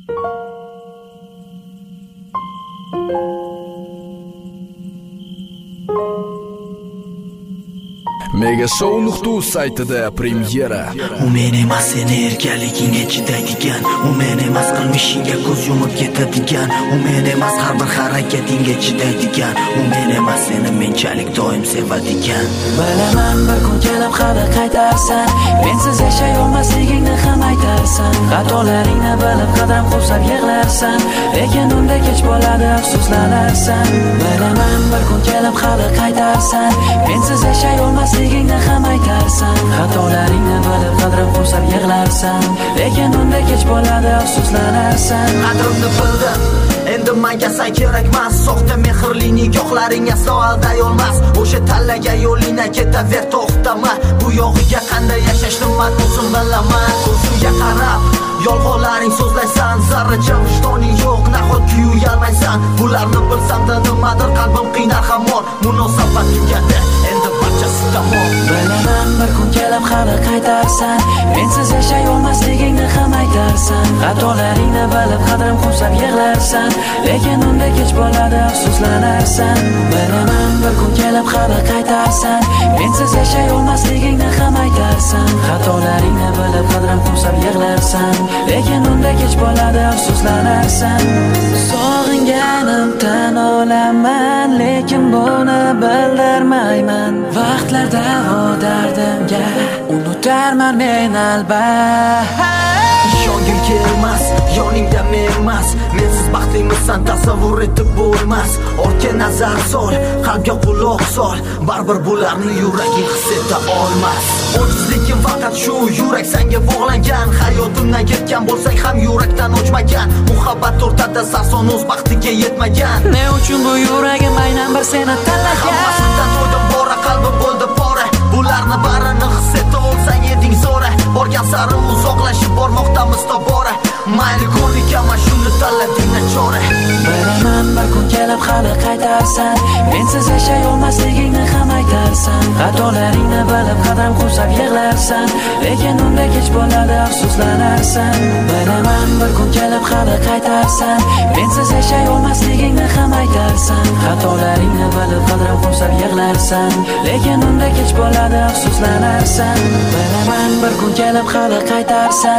Megashow.uz saytida premyera. U men emas, seni erkaligingga chidaydigan, u men emas, qilmishingga ko'z yumib ketadigan, u men emas, har bir harakatingga chidaydigan, u men emas, seni menchalik doim sevadigan. Bilaman bir kun kelib hali qaytarsan, mensiz yashay olmasligingni ham aytarsan. Xatolaringni bilib qadam qo'sab yig'larsan, lekin unda kech bo'ladi, afsuslanarsan. Bilaman bir kun kelib hali qaytarsan, mensiz yashay olmasligingni ham aytarsan. Xatolaringni bilib qadam qo'sab yig'larsan, lekin unda kech bo'ladi, afsuslanarsan. Qadrimni bildim, endi menga san kerakmas. Soxta mehrli nigohlaring aslo alday olmas. O'sha tanlagan yo'lingga ketaver, to'xtama. Bu yog'iga qanday yashashni men o'zim bilaman. Ko'zimga qarab yolg'onlaring so'zlaysan, zarracha vijdoning yo'q, nahotki uyalmaysan. Bularni bilsam-da nimadir qalbim qiynar hamon. Munosabat tugadi, endi barchasi tamom. Bilaman bir kun kelib hali qaytarsan, mensiz yashay olmasligingni ham aytarsan. Xatolaringni bilib qadrim qo'sab yig'larsan, lekin unda kech bo'ladi, afsuslanarsan. Bilaman bir kun kelib hali qaytarsan, mensiz yashay olmasligingni ham aytarsan. Xatolaringni bilib qadrim qo'sab yig'larsan, lekin unda kech bo'ladi, afsuslanarsan. Sog'inganim tan olaman, lekin buni bildirmayman. Vaqtlarda o dardimga unutarman men albatta. Ishongim kelmas, yoningda men emas. Mensiz baxtlimisan tasavvur etib bo'lmas. Ortga nazar sol, qalbga quloq sol. Baribir bularni yuraging his eta olmas. Ojizligim faqat shu, yurak senga bog'langan. Hayotimdan ketgan bo'lsang ham yurakdan o'chmagan. Muhabbat o'rtada sarson o'z baxtiga yetmagan. Ne uchun bu yuragim aynan bir seni tanlagan? Hammasidan to'ydim bora, qalbim bo'ldi pora. Bularni barini his eta olsang eding zo'ra. Borgan sari uzoqlashib bormoqdamiz tobora. Mayli ko'rdik ama shuni tanlading nachora. Bilaman bir kun kelib hali qaytarsan, mensiz yashay olmasligingni ham aytarsan. Xatolaringni bilib qadam qo'sab yig'larsan, lekin unda kech bo'ladi, afsuslanarsan. Bilaman bir kun kelib hali qaytarsan, mensiz yashay olmasligingni ham aytarsan. Xatolaringni bilib qadam qo'sab yig'larsan, lekin unda kech bo'ladi, afsuslanarsan. Bilaman bir kun kelib hali qaytarsan,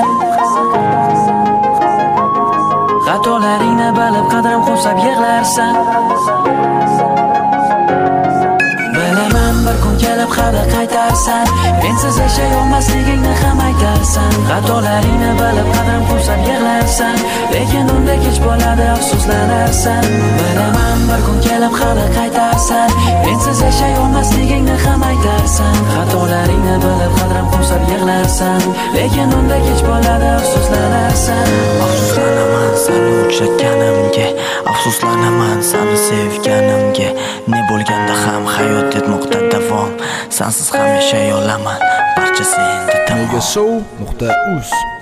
xatolaringni bilib qadam qo'sab yig'larsan. Bilaman bir kun kelib hali qaytarsan, mensiz yashay olmasligingni ham aytarsan. Xatolaringni bilib qadam qo'sab yig'larsan, lekin unda kech bo'ladi, afsuslanarsan. Bilaman bir kun kelib hali qaytarsan, mensiz yashay olmasligingni ham aytarsan. Xatolaringni bilib qadam qo'sab yig'larsan, lekin unda kech bo'ladi, afsuslanarsan. Afsuslanaman seni uchratganimga, afsuslanaman seni sevganimga. Ne bo'lganda ham hayot etmoqda davom. Sensiz ham yashay olaman, barchasi endi tamom. Megashow.uz